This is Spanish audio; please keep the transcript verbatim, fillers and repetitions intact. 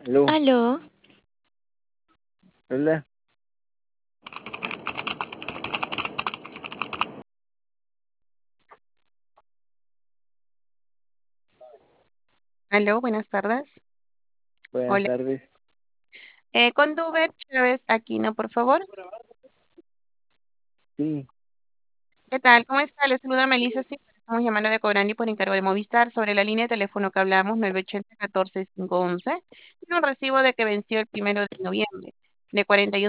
Aló, Aló, hola, Aló, buenas tardes. buenas Hola. tardes. Eh, con Duber Chávez Aquino, por favor. Sí, ¿Qué tal? ¿Cómo está? Le saluda Melissa. Sí, estamos llamando de Cobrani por encargo de Movistar sobre la línea de teléfono que hablamos, nueve ochenta catorce quince once. Tiene un recibo de que venció el primero de noviembre de cuarenta y